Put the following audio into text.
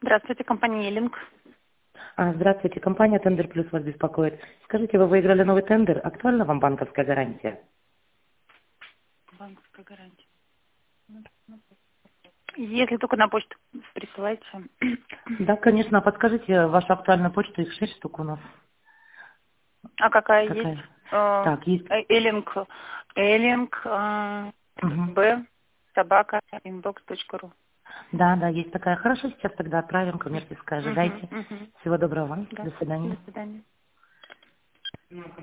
Здравствуйте, компания Елинг. Здравствуйте, компания Тендер Плюс вас беспокоит. Скажите, вы выиграли новый тендер? Актуальна вам банковская гарантия? Банковская гарантия. Если только на почту присылайте. Да, конечно. Подскажите вашу актуальную почту, их 6 штук у нас. А какая есть? Какая? Так, есть. Элинг. Элинг. Мгм. Б. Собака. Inbox.ru. Да, есть такая. Хорошо, сейчас тогда отправим коммерческое. Угу, Ожидайте. угу. Всего доброго вам. Да. До свидания. До свидания.